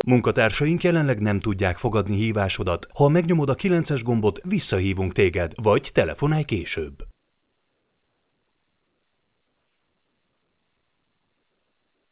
Munkatársaink jelenleg nem tudják fogadni hívásodat. Ha megnyomod a 9-es gombot, visszahívunk téged, vagy telefonálj később.